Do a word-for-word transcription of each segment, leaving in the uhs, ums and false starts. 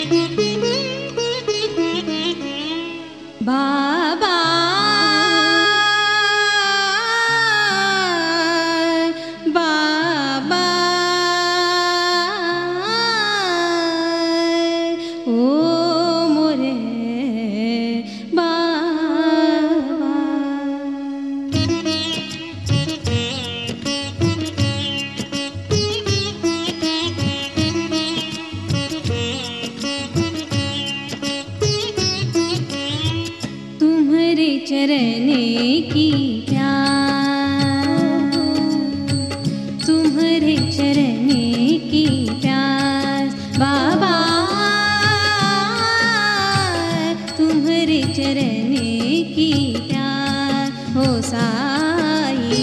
बाबा बाबा ओ मोरे बाबा। तुम्हारे चरने की प्यास, तुम्हारे चरने की प्यास बाबा, तुम्हारे चरने की प्यास हो साई।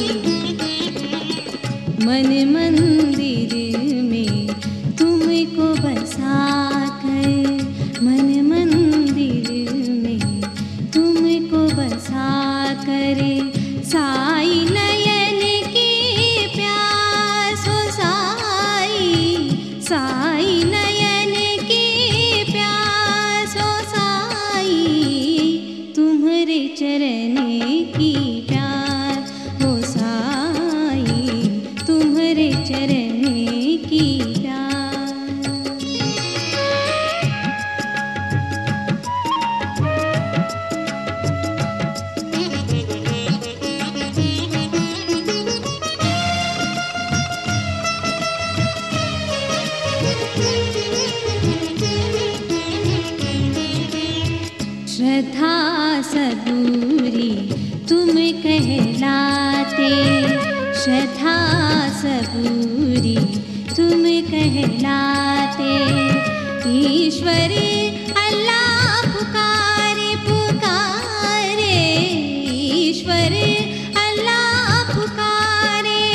मन मंदिर में तुमको बसा कर, मन मंदिर में तुमको बसा कर, साई नयन की प्यास हो साई, साई नयन की प्यास हो साई। तुम्हारे चरने की प्यास हो साई, तुम्हारे चरने की प्यास। श्रद्धा सबूरी तुम कहलाते, श्रद्धा सबूरी तुम कहलाते। ईश्वर अल्लाह पुकारे पुकारे, ईश्वर अल्लाह पुकारे।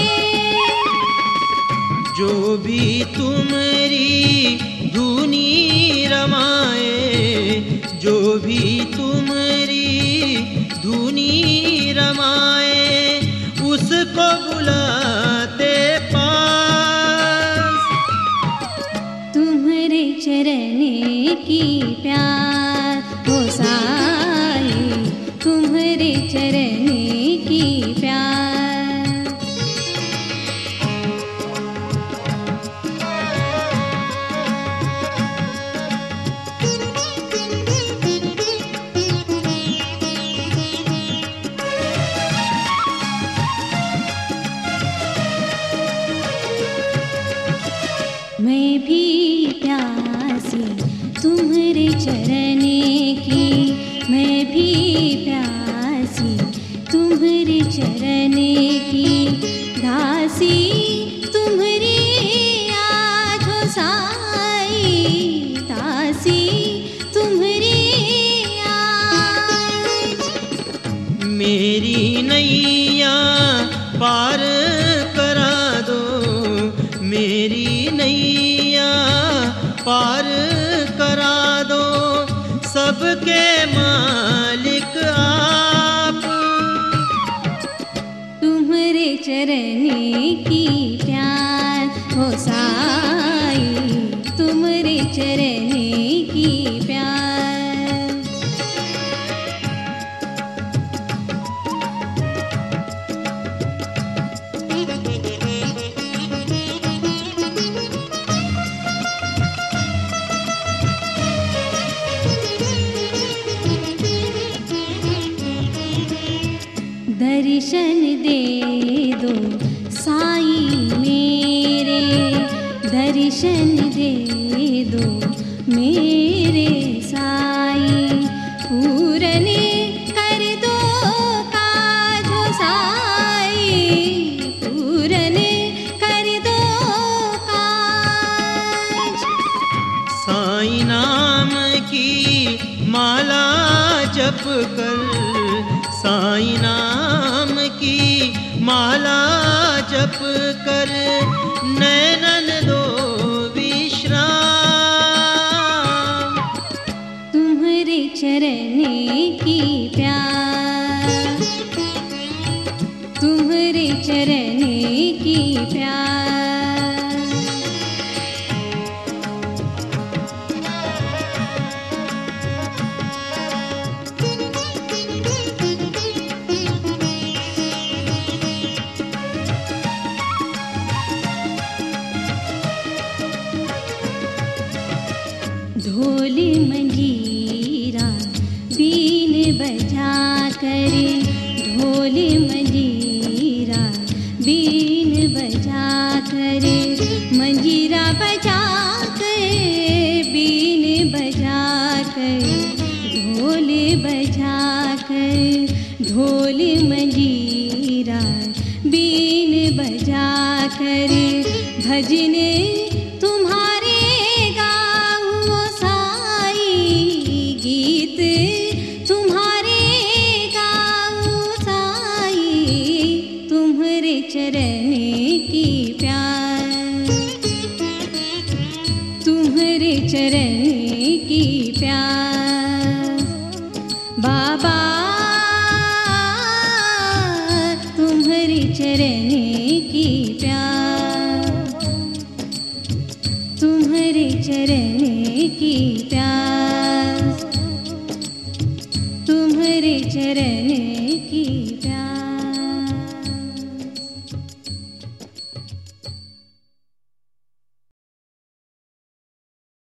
जो भी तुम्हारी धुनी रमाए, जो भी तुम्हारी धुनी रमाए, उसको बुलाते पास। तुम्हारे चरने की प्यास हो साई, तुम्हारे चरने की प्यास। मैं भी प्यासी तुम्हारे चरने की, मैं भी प्यासी तुम्हारे चरने की। दासी तुम्हारी आज हो साई, दासी तुम्हारी आज। मेरी नैया पार करा दो, मेरी नैया पार करा दो। सबके मालिक आप, तुम्हारे चरने की प्यास हो साई, तुम्हारे चरने की प्यास। दर्शन दे दो साई मेरे, दर्शन दे दो मेरे साई। पूरन कर दो काज हो साई, पूरन कर दो काज। साई नाम की माला जप कर, साई नाम की माला जप कर। नैनन दो विश्राम, तुम्हारे चरने की प्यास, तुम्हारे चरने की प्यास। ढोल मंजीरा बीन बजा कर, ढोल मंजीरा बीन बजा कर, मंजीरा बजा कर बीन बजा कर, ढोल बजा कर, ढोल मंजीरा बीन बजा कर, भजन तुम्हारे गाऊं साई, गीत तुम्हारे गाऊं साई, तुम्हारे चरण की प्यास, तुम्हारे चरण की प्यास बाबा, तुम्हारे चरण की प्यास, तुम्हारे चरण की प्यास, तुम्हारे चरण की